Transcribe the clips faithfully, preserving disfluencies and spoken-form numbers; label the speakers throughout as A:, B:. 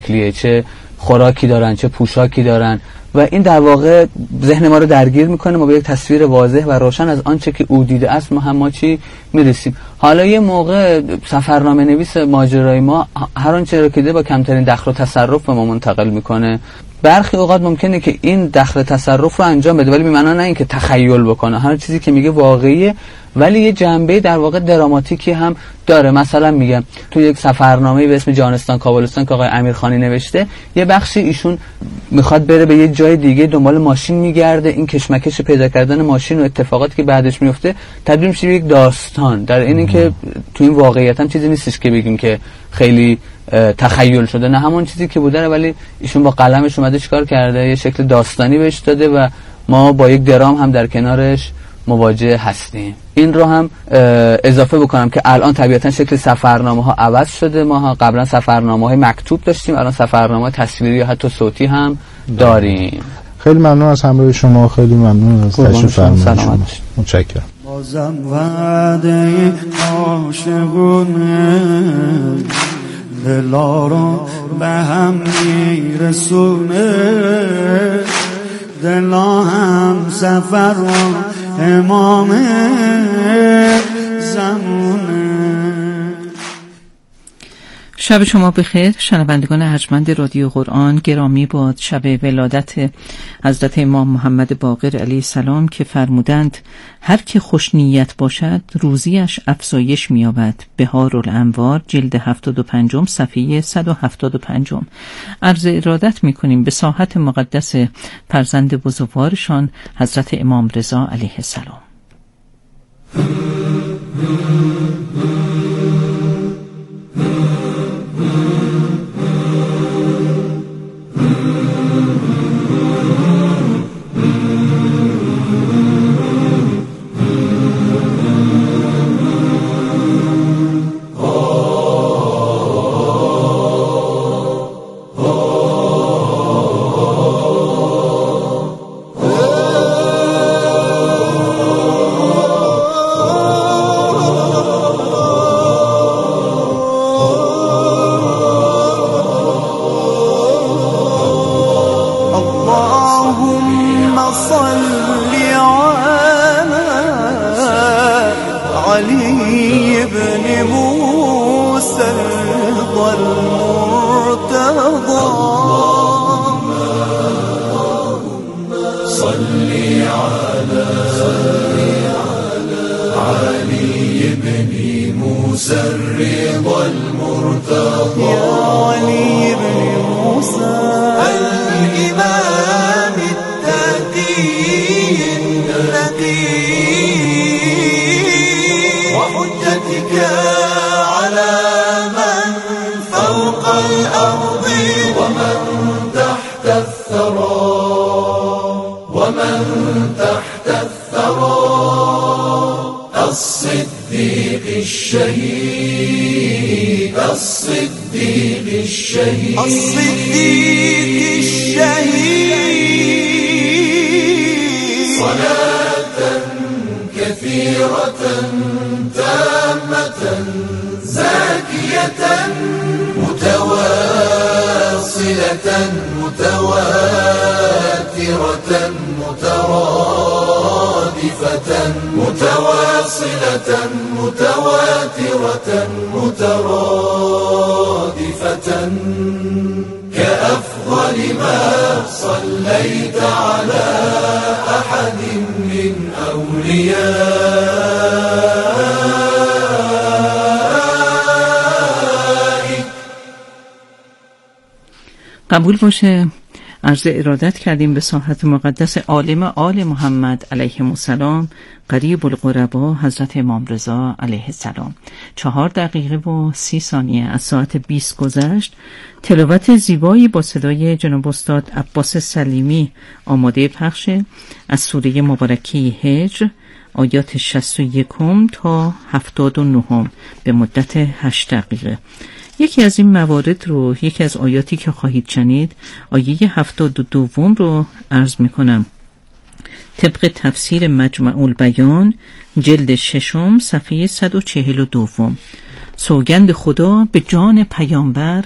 A: چه خوراکی دارن، چه پوشاکی دارن و این در واقع ذهن ما رو درگیر میکنه. ما به یک تصویر واضح و روشن از آنچه که او دیده است ما هم ما چی میرسیم. حالا یه موقع سفرنامه نویس ماجرای ما هر آنچه رو که دیده با کمترین دخل و تصرف به ما منتقل میکنه. برخی اوقات ممکنه که این دخل تصرف رو انجام بده ولی به معنا نه اینکه تخیل بکنه، هر چیزی که میگه واقعیه ولی یه جنبه در واقع دراماتیکی هم داره. مثلا میگم تو یک سفرنامه به اسم جانستان کابلستان که آقای امیرخانی نوشته، یه بخشی ایشون میخواد بره به یه جای دیگه، دنبال ماشین میگرده، این کشمکش پیدا کردن ماشین و اتفاقاتی که بعدش میفته تبدیل میشه به یک داستان. در این اینکه تو این واقعیت هم چیزی نیستش که بگیم که خیلی تخیل شده، نه همون چیزی که بوده ولی ایشون با قلمش اومده چیکار کرده، یه شکل داستانی بهش داده و ما با یک درام هم در کنارش مواجه هستیم. این رو هم اضافه بکنم که الان طبیعتا شکل سفرنامه ها عوض شده. ما قبلا سفرنامه های مکتوب داشتیم، الان سفرنامه تصویری یا حتی صوتی هم داریم.
B: خیلی ممنون از همراهی شما، خیلی ممنون از تشریف فرمایید شما. متشکرم.
C: بازم وعده عاشقونه دلا رو به هم میرسونه، دلا هم سفر و امام زمونه.
D: شب شما بخیر شنوندگان ارجمند رادیو قرآن. گرامی باد شب ولادت حضرت امام محمد باقر علیه السلام که فرمودند هر که خوش نیت باشد روزیش افزایش می‌یابد. بهارالانوار جلد هفتاد و پنج صفحه صد و هفتاد و پنج. عرض ارادت می‌کنیم به ساحت مقدس فرزند بزرگوارشان حضرت امام رضا علیه السلام.
E: الشهيد الصديق الشهيد
C: الصديق الشهيد
E: صلاة كثيرة تامة زاكية متواصلة متواترة مترادفة متواصلة متواترة مترادفة كأفضل ما صليت على أحد من أوليائك.
D: قبول باشه. عرض ارادت کردیم به ساحت مقدس عالم آل محمد علیه السلام قریب القربا حضرت امام رضا علیه السلام. چهار دقیقه و سی ثانیه از ساعت بیست گذشت. تلاوت زیبایی با صدای جناب استاد عباس سلیمی آماده پخشه از سوره مبارکی هجر آیات شصت و یک تا هفتاد و نه به مدت هشت دقیقه. یکی از این موارد رو، یکی از آیاتی که خواهید شنید، آیه هفتاد و دوم رو عرض میکنم. طبق تفسیر مجمع البیان جلد ششم صفحه صد و چهل و دوم. سوگند خدا به جان پیامبر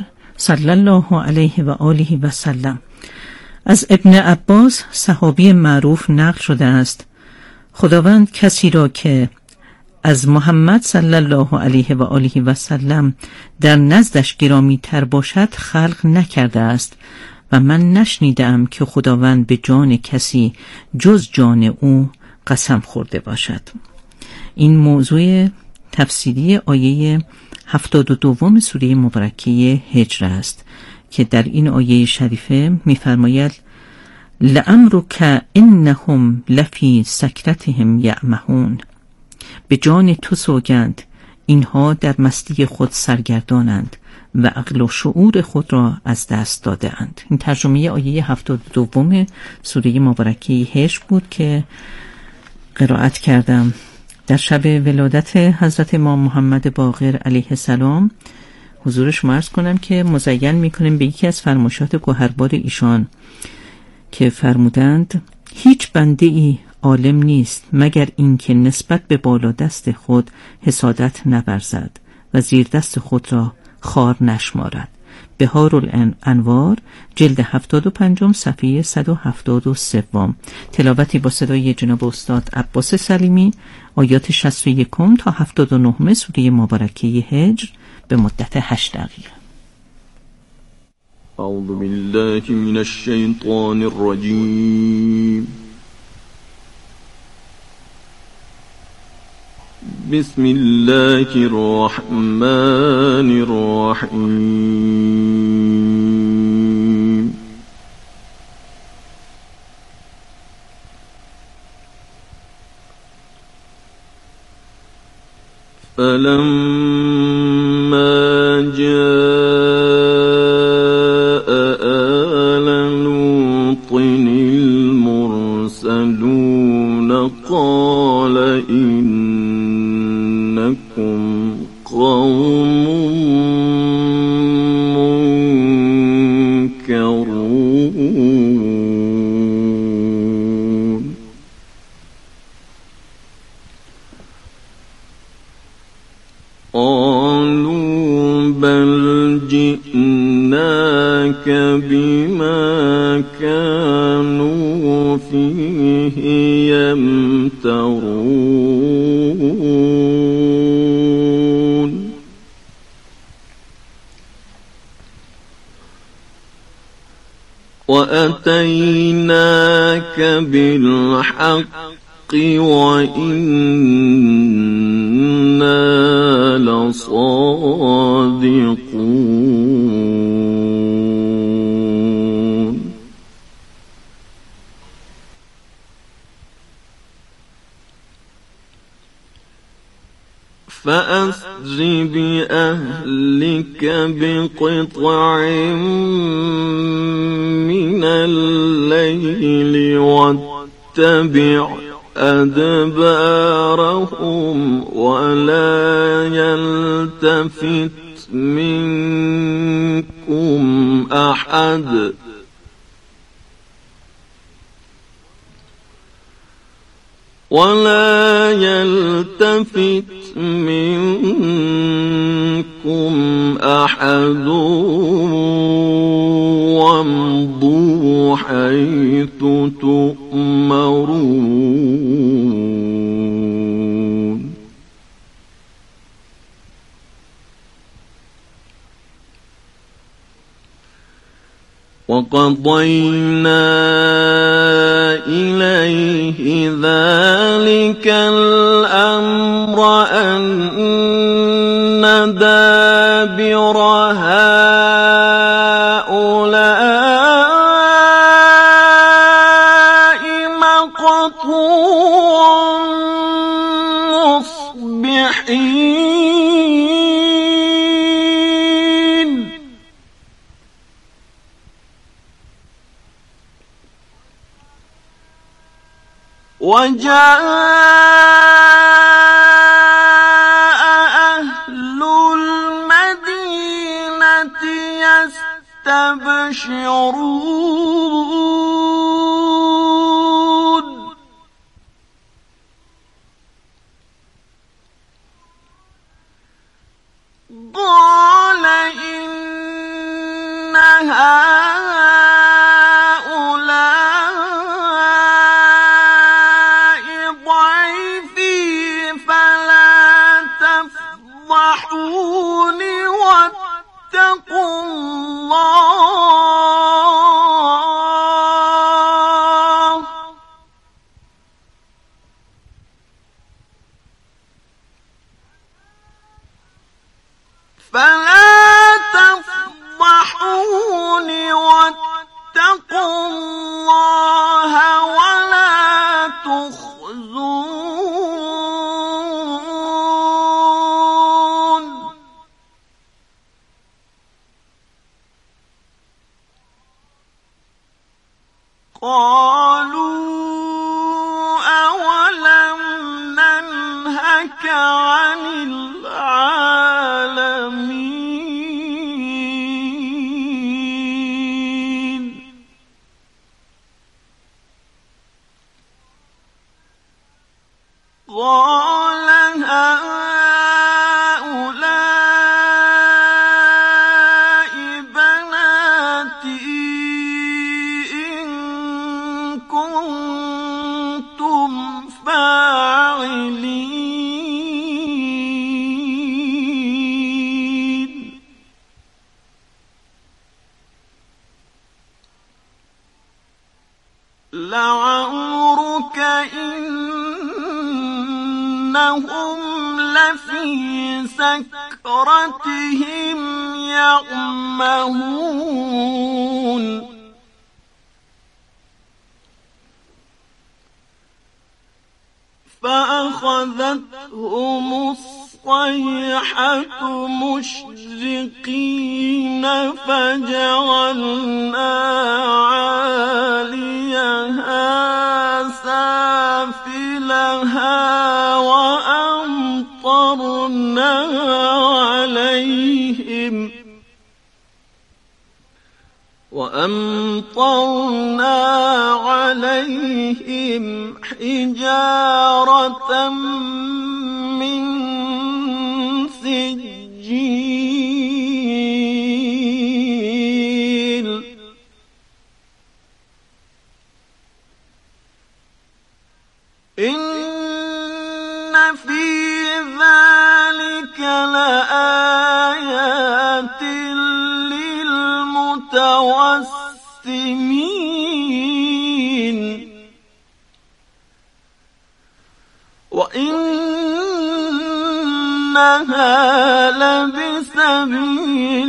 D: صلی الله علیه و آله و سلم. از ابن عباس صحابی معروف نقل شده است خداوند کسی را که از محمد صلی الله علیه و آله و سلم در نزدش گرامی تر باشد خلق نکرده است و من نشنیدم که خداوند به جان کسی جز جان او قسم خورده باشد. این موضوع تفسیری آیه هفتاد و دوم سوره مبارکه هجر است که در این آیه شریفه می‌فرماید لعمرک انهم لفی سکرتهم یعمهون، به جان تو سوگند اینها در مستی خود سرگردانند و عقل و شعور خود را از دست داده اند. این ترجمه آیه هفتاد و دوم سوره مبارکه هجر بود که قرائت کردم. در شب ولادت حضرت امام محمد باقر علیه السلام حضور شما عرض کنم که مزین میکنیم به یکی از فرمایشات گوهربار ایشان که فرمودند هیچ بنده ای عالم نیست مگر اینکه نسبت به بالا دست خود حسادت نورزد و زیر دست خود را خار نشمارد. بهارالانوار جلد هفتاد و پنجم صفحه صد و هفتاد و سه. تلاوتی با صدای جناب استاد عباس سلیمی آیات شصت و یک تا هفتاد و نه سوره مبارکه هجر به مدت هشت دقیقه.
F: اعوذ بالله من الشیطان الرجیم. بسم الله الرحمن الرحیم. فلما جاء آل لوط المرسلون قال إنكم قوم منكرون. قالوا بل جئناك بما كانوا فيه يمترون. وأتيناك بالحق وإنا لصادقون. فأسر بأهلك بقطع من الليل واتبع أدبارهم ولا يلتفت منكم أحد ولا يلتفت منكم أحد وامضوا حيث تؤمرون. وقضينا إليه ذلك الأمر أن دابر هؤلاء مقطوع مصبحين. وجاء أهل المدينة يستبشرون. قال إن قالوا أولم ننهك عن العالمين قال هؤلاء بناتي إن كنتم فاعلين لعمرك إنهم لفي سكرتهم يعمهون فأخذتهم الصيحة مشرقين فجعلنا عاليها سافلها وأمطرنا عليهم وأمطرنا عليهم حجارة من سجيل إن في ذلك لآيات للمتوسمين وإنها لبسبيل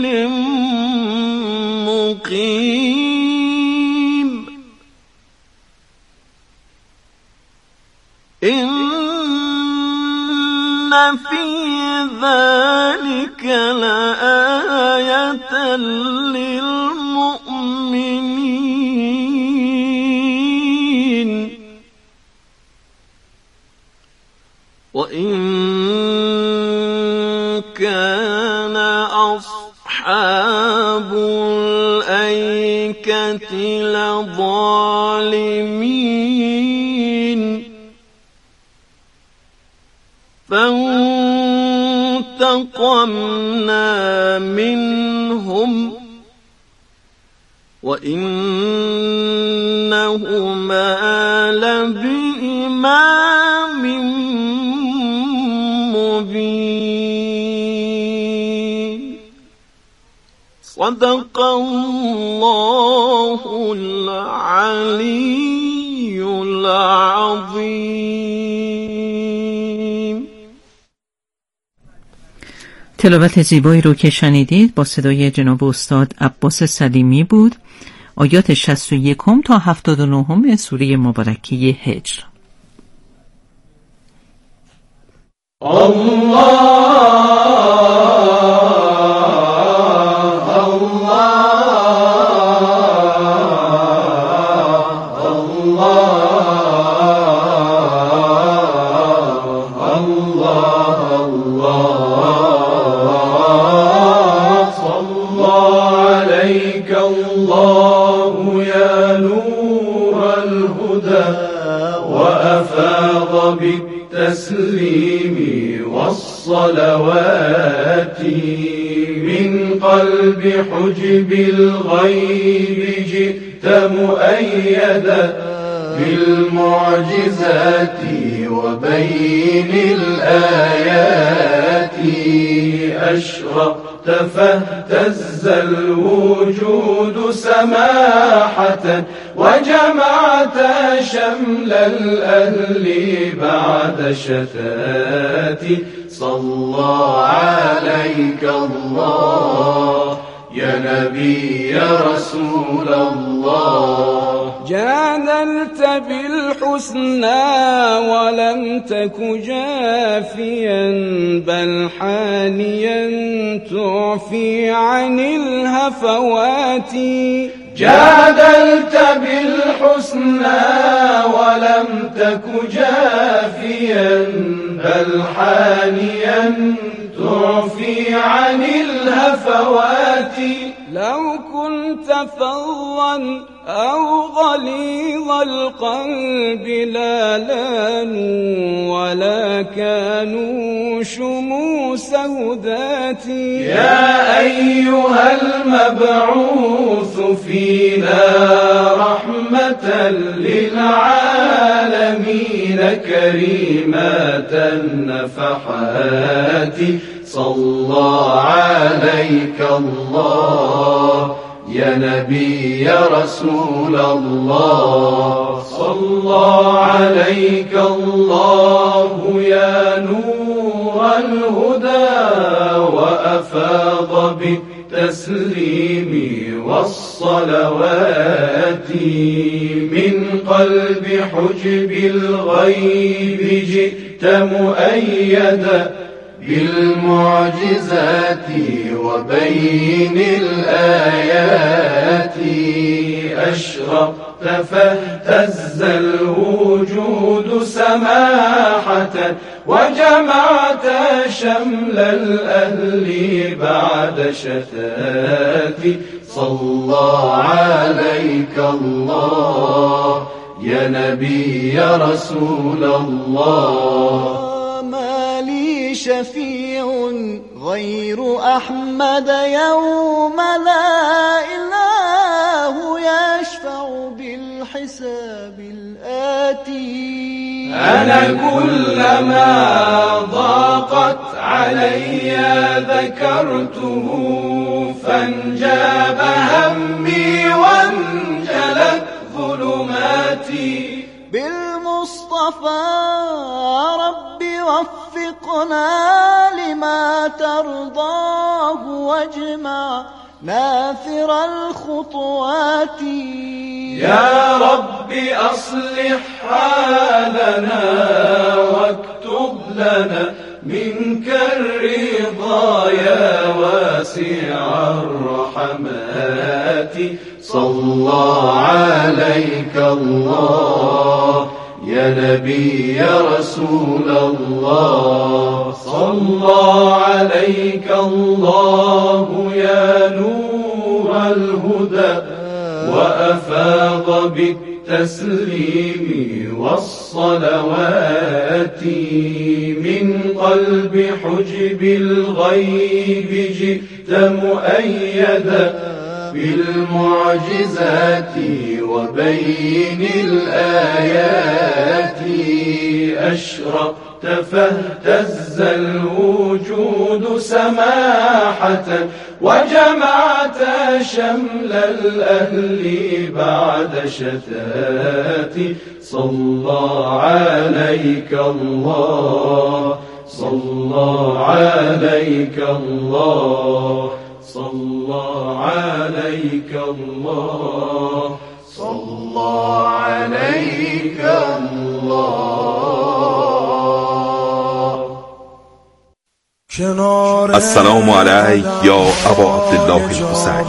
F: مقيم إن في ذلك لآية للمؤمنين وإن كان أصحاب الأيكة لظالمين فانتقمنا منهم وإنهما لبإمام مبين صدق الله العلي العظيم.
D: تلاوت زیبایی رو که شنیدید با صدای جناب استاد عباس سلیمی بود. آیات شصت و یک تا هفتاد و نه سوره مبارکه هجر.
E: بالتسليم والصلوات من قلب حجب الغيب جئت مؤيدا بالمعجزات وبين الآيات أشرقت فاهتز الوجود سماحة وجمعت شمل الأهل بعد شتات صلى عليك الله يا نبي يا رسول الله. جانا
F: بالحسنى ولم تك جافيا بل حانيا تعفي عن الهفوات.
E: جادلت بالحسنى ولم تك جافيا بل حانيا تعفي عن الهفوات.
F: لو كنت فظا أو غليظ القلب لا لانوا ولا كانوا شموس هداتي.
E: يا أيها المبعوث فينا رحمة للعالمين كريمة النفحات. صلى عليك الله يا نبي يا رسول الله. صلى عليك الله يا نور الهدى وأفاض بالتسليم والصلوات. من قلب حجب الغيب جئت مؤيدا بالمعجزات وبين الآيات. أشرقت فاهتز الوجود سماحة وجمعت شمل الأهل بعد شتات. صلى عليك الله يا نبي يا رسول الله.
F: شفيع غير أحمد يوم لا إله يشفع بالحساب الآتي.
E: أنا كلما ضاقت علي ذكرته فانجاب همي وانجلت ظلماتي.
F: بالمصطفى رب وفقنا لما ترضاه واجمع ناثر الخطوات.
E: يا رب أصلح حالنا واكتب لنا منك الرضا يا واسع الرحمات. صلى عليك الله يا نبي يا رسول الله. صلى عليك الله يا نور الهدى وأفاض بالتسليم والصلوات. من قلب حجب الغيب جئت مؤيدا بالمعجزات وبين الآيات. أشرقت فاهتز الوجود سماحة وجمعت شمل الأهل بعد شتات. صلى عليك الله صلى عليك الله صلى عليك الله صلى عليك الله.
G: السلام علیک یا ابا عبدالله الحسین.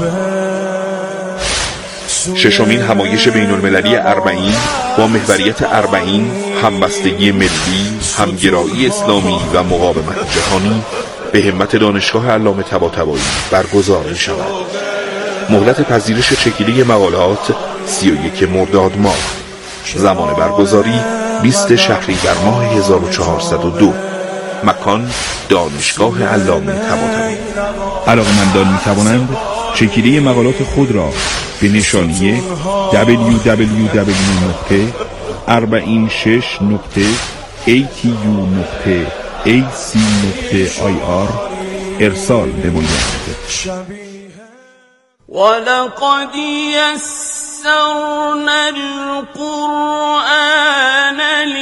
G: ششمین همایش بین المللی اربعین با محوریت اربعین، همبستگی ملی، همگرایی اسلامی و مقاومت جهانی به همت دانشگاه علامه طباطبایی برگزار می شود. مهلت پذیرش چکیده مقالات سی و یک مرداد ماه. زمان برگزاری بیست شهریور ماه هزار و چهارصد و دو. مکان دانشگاه علامه طباطبایی.
H: علاقه‌مندان می توانند چکیده مقالات خود را به نشانی دبلیو دبلیو دبلیو نقطه اربعین و شش نقطه ای تی یو نقطه ای سی نقطه آی آر ارسال نمایید.
F: ولقد يسرنا القرآن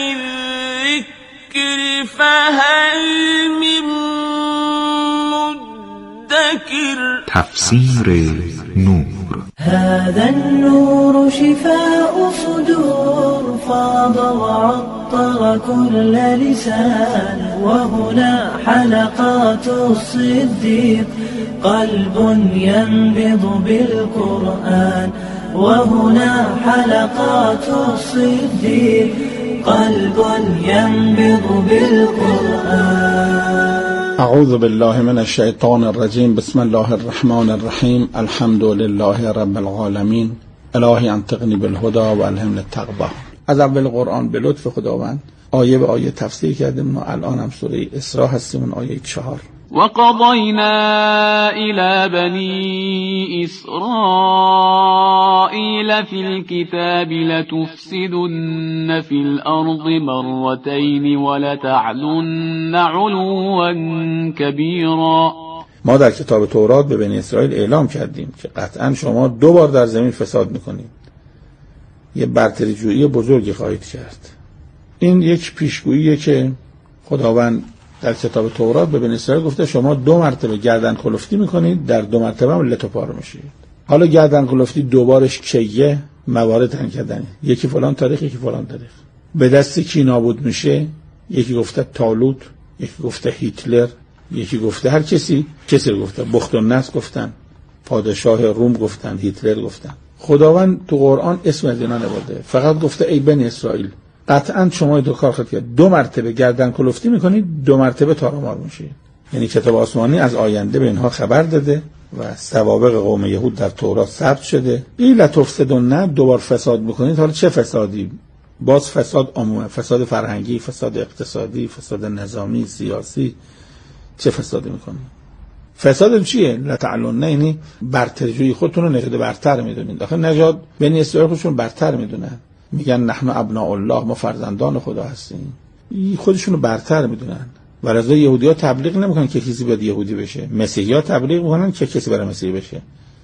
F: للذكر فهل من مدكر.
H: تفسیر نور.
I: هذا النور شفاء صدور فاض وعطر كل لسان وهنا حلقات الصديق قلب ينبض بالقرآن وهنا حلقات الصديق قلب ينبض بالقرآن.
J: اعوذ بالله من الشیطان الرجیم. بسم الله الرحمن الرحیم. الحمد لله رب العالمین. الهی انطقنی بالهدى و الهمنی التقوی. از اول قرآن به لطف خداوند آیه به آیه تفسیر کردیم. ما الان هم سوره اسراء هستیم، اون آیه چهار.
K: وقضينا إلى بني إسرائيل في الكتاب لتفسدن في الأرض مرتين ولتعلن علوا كبيرا.
J: ما در کتاب تورات به بنی اسرائیل اعلام کردیم که قطعا شما دو بار در زمین فساد میکنید، یه برتری جویی بزرگی خواهید کرد. این یک پیشگوییه که خداوند در کتاب تورات به بنی اسرائیل گفته شما دو مرتبه گردن کلفتی میکنید، در دو مرتبه هم لت و پاره میشید. حالا گردن کلفتی دوبارش کیه؟ موارد تن کردن، یکی فلان تاریخ یکی فلان تاریخ. به دست کی نابود میشه؟ یکی گفته طالوت، یکی گفته هیتلر، یکی گفته هر کسی کسی رو گفته. بخت و نصر گفتن، پادشاه روم گفتن، هیتلر گفتن. خداوند تو قرآن اسم از اینا نبرده، فقط گفته ای بنی اسرائیل قطعا شما دو کار خواهید کرد، دو مرتبه گردن کلفتی میکنید، دو مرتبه تارمار میشید. یعنی کتاب آسمانی از آینده به اینها خبر داده و سوابق قوم یهود در تورات ثبت شده. این لتفسدن، دوبار فساد میکنید. حالا چه فسادی؟ باز فساد عمومی، فساد فرهنگی، فساد اقتصادی، فساد نظامی، سیاسی. چه فسادی میکنید؟ فساد چیه؟ لتعلن، یعنی برترجویی. خودتون رو نژاد برتر میدونید. آخه نژاد بنی اسرائیل خودشون برتر میدونن، میگن نحن ابناء الله، ما فرزندان خدا هستیم. خودشونو برتر میدونن. ولذا یهودی‌ها تبلیغ نمیکنن که کسی باید یهودی بشه، مسیحی‌ها تبلیغ میکنن که کسی برای مسیحی بشه،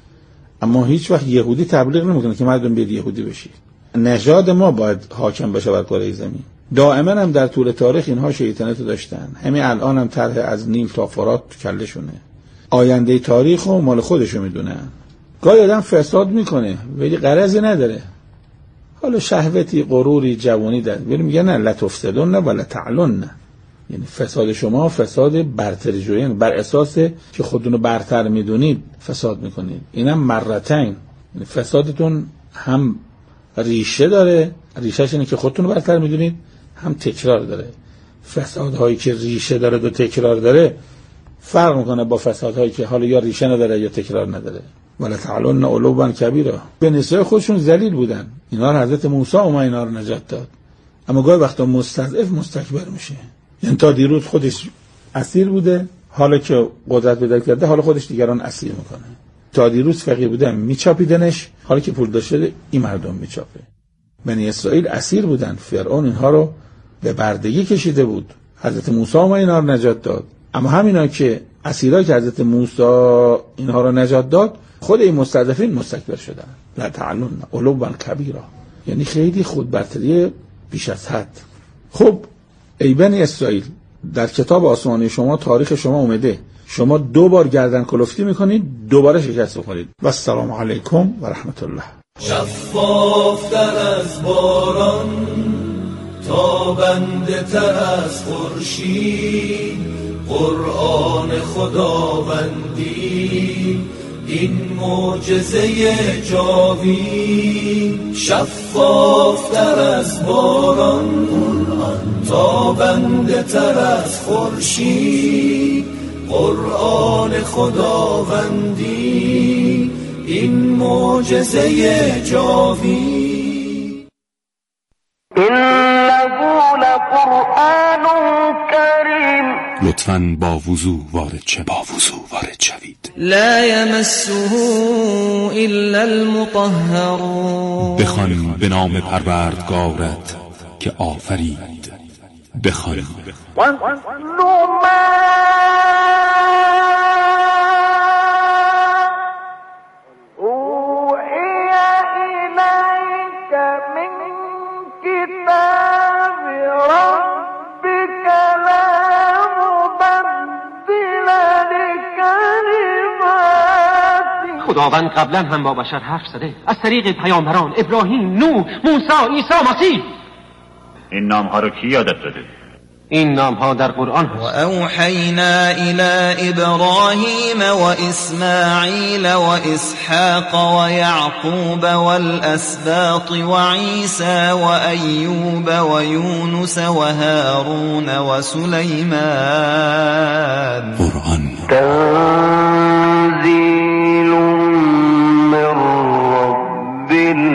J: اما هیچ وقت یهودی تبلیغ نمیکنه که مردم بیاد یهودی بشید. نژاد ما باید حاکم بشه بر کره زمین. دائما هم در طول تاریخ اینها شیطنت داشتن، همین الان هم طرح از نیل تا فرات تو کلشونه. آینده تاریخ رو مال خودشو میدونن. گاهی آدم فساد میکنه ولی غرضی نداره، حالا شهوتی، غروری، جوانی داره، ولی میگه نه لتفسدن نه ولا تعلن. یعنی فساد شما فساد برتری جویی، بر اساس که خودتون رو برتر میدونید فساد میکنید. اینم مرتين، یعنی فسادتون هم ریشه داره، ریشهش اینه که خودتون رو برتر میدونید، هم تکرار داره. فسادهایی که ریشه داره و تکرار داره فرق میکنه با فسادهایی که حالا یا ریشه نداره یا تکرار نداره. ولا تعلن علوا کبیرا. بنی اسرائیل خودشون ذلیل بودن، اینا رو حضرت موسی اومد اینا رو نجات داد. اما گاهی وقتا مستضعف مستکبر میشه. یعنی تا دیروز خودش اسیر بوده، حالا که قدرت پیدا کرده حالا خودش دیگران اسیر میکنه. تا دیروز فقیر بوده میچاپیدنش، حالا که پول داشته این مردم میچاپه. بنی اسرائیل اسیر بودن، فرعون اینها رو به بردگی کشیده بود، حضرت موسی اومد اینا رو نجات داد. اما همینا که اسیرای که حضرت موسی اینها رو نجات داد، خود این مستضعفین مستکبر شدن. لا تعلن علوا کبیرا، یعنی خیلی خود برتری بیش از حد. خب ای بنی اسرائیل، در کتاب آسمانی شما تاریخ شما اومده، شما دو بار گردن کلفتی میکنید، دوباره شکست بخورید. و السلام علیکم و رحمت الله.
E: شفافتر از باران، تابنده تر از خورشید، قرآن خداوندی این معجزه جاوید. شفافتر از باران، تابنده تر از خورشید، قرآن خداوندی این معجزه جاوید.
F: انه لقرآن کریم.
L: لطفاً با وضو وارد شوید. با وضو وارد شوید.
I: لا یمسه الا المطهرون.
L: بخوان به نام پروردگارت که آفرید. بخوان.
M: خداوند قبلا هم با بشر حرف زده از طریق پیامبران ابراهیم، نوح، موسی، عیسی، مسیح.
N: این نام ها رو کی یادت داده؟
M: این نام ها در قرآن هست.
I: و اوحینا الی ابراهیم و اسماعیل و اسحاق و یعقوب و الاسباط و عیسی و ایوب و یونس و هارون و سلیمان.
L: قرآن
F: تنزیل من رب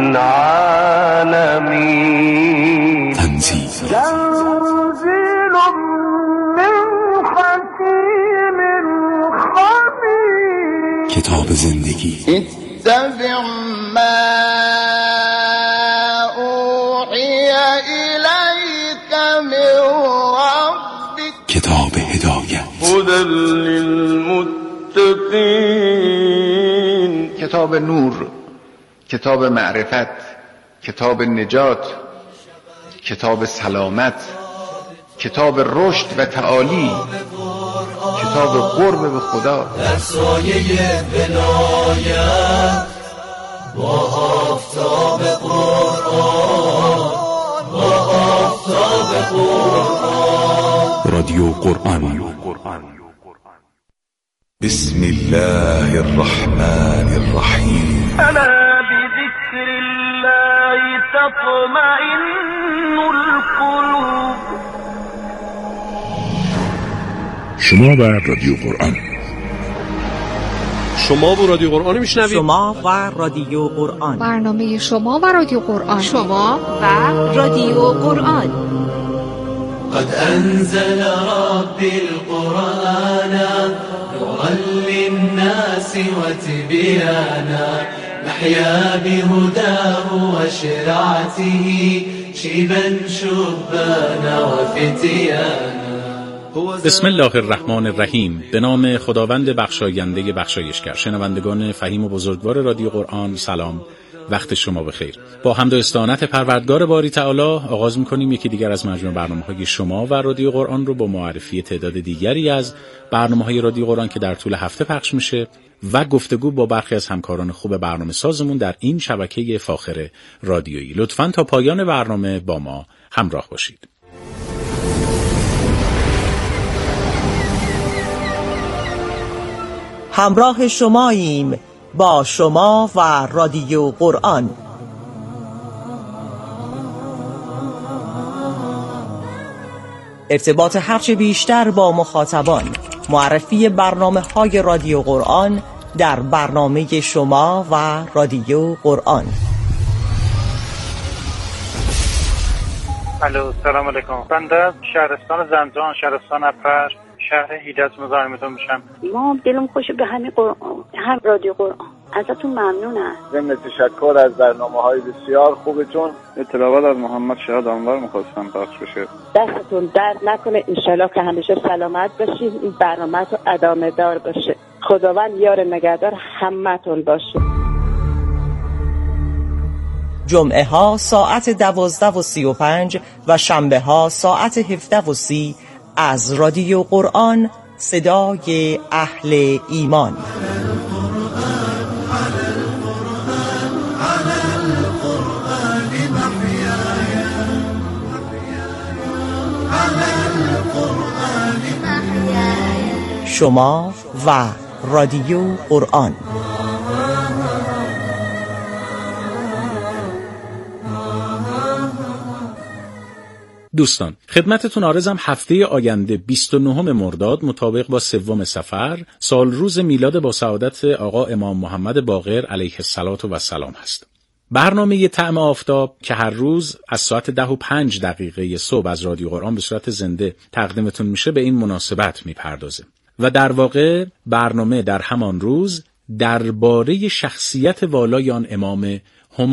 F: العالمین.
L: تنزیل کتاب زندگی.
O: اتبع ما اوحی الیک من ربک.
L: کتاب هدایت.
O: هدی للمتقین.
P: کتاب نور، کتاب معرفت، کتاب نجات، کتاب سلامت، کتاب رشد و تعالی، کتاب قرب به خدا.
E: در سایه ولایت با آفتاب قرآن، با آفتاب قرآن.
L: رادیو قرآن. بسم الله الرحمن الرحیم.
F: الا بذکر الله تطمئن القلوب.
H: شما و رادیو قرآن.
Q: شما و رادیو قرآن میشنوید.
D: شما و رادیو قرآن.
R: برنامه شما و رادیو قرآن.
S: شما و رادیو قرآن.
E: قد انزل ربی القرآن نورا للناس وتبيانا نحيا بهداه وشرعته شيبا شبانا وفتيانا.
T: بسم الله الرحمن الرحیم. به نام خداوند بخشاینده بخشایشگر. شنوندگان فهیم و بزرگوار رادیو قرآن، سلام، وقت شما بخیر. با حمد و استعانت پروردگار باری تعالی آغاز می‌کنیم یکی دیگر از مجموعه برنامه‌های شما و رادیو قرآن رو با معرفی تعداد دیگری از برنامه‌های رادیو قرآن که در طول هفته پخش میشه و گفتگو با برخی از همکاران خوب برنامه سازمون در این شبکه فاخر رادیویی. لطفاً تا پایان برنامه با ما همراه باشید.
D: همراه شماییم با شما و رادیو قرآن. ارتباط هرچه بیشتر با مخاطبان، معرفی برنامه های رادیو قرآن در برنامه شما و رادیو قرآن.
U: الو، سلام علیکم. بنده شهرستان زنجان، شهرستان اپر، شهر هیجاز مزاحمتون میشم.
V: ما دلم خوشه به همین قرآن، هم رادیو قرآن. ازتون ممنونم.
W: ضمن تشکر از برنامه‌های بسیار خوبتون. اطلاعات از محمد شهاد انور می‌خواستم پخش بشه.
V: دستتون درد نکنه، انشالله که همیشه سلامت باشید. این برنامه تو ادامه دار باشه. خداوند یار نگهدار همتون باشه.
D: جمعه ها ساعت دوازده و سی و پنج و شنبه ها ساعت هفده و سی از رادیو قرآن، صدای اهل ایمان. شما و رادیو قرآن.
T: دوستان، خدمتتون عارضم هفته آینده بیست و نهم مرداد مطابق با سوم صفر سال روز میلاد با سعادت آقا امام محمد باقر علیه الصلاة و السلام هست. برنامه طعم آفتاب که هر روز از ساعت ده و پنج دقیقه صبح از رادیو قرآن به صورت زنده تقدیمتون میشه به این مناسبت میپردازه و در واقع برنامه در همان روز درباره شخصیت والای آن امام